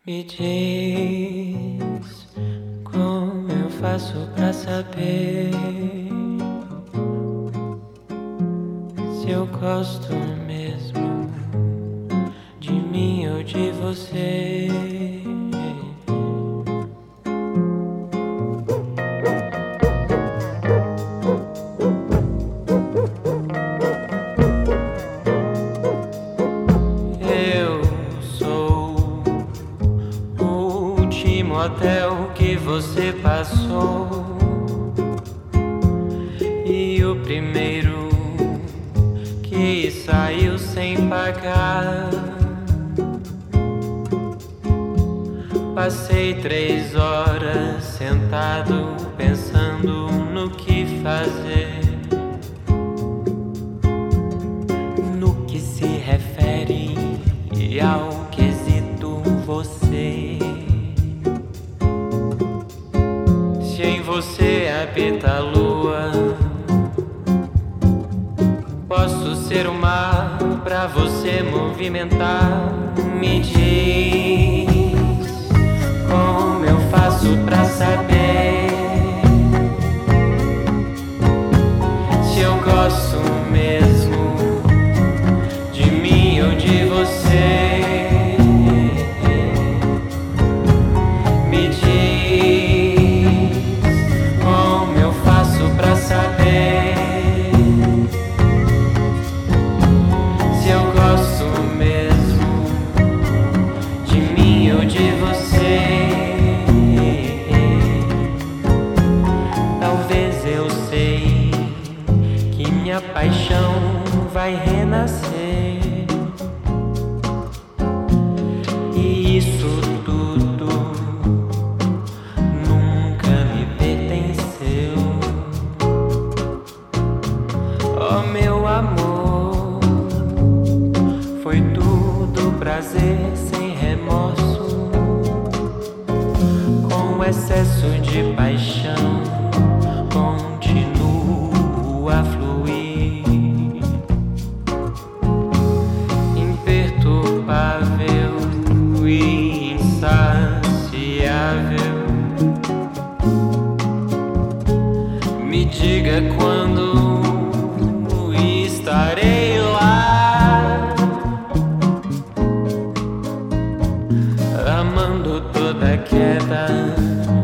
Me diz como eu faço pra saber se eu gosto mesmo de mim ou de você. Eu sou o último hotel que você passou e o primeiro que saiu sem pagar. Passei 3 horas sentado pensando no que fazer, no que se refere ao quesito você. Se em você habita a lua, posso ser o mar pra você movimentar. Me diz como eu faço pra saber se eu gosto mesmo de mim ou de você. Me diz como eu faço pra saber se eu gosto mesmo de mim ou de você. Talvez eu sei que minha paixão vai renascer, e isso tudo nunca me pertenceu. Oh, meu amor, foi tudo prazer sem remorso, com excesso de paixão continuo a fluir, imperturbável e insaciável. Me diga quando estarei lá, amando toda queda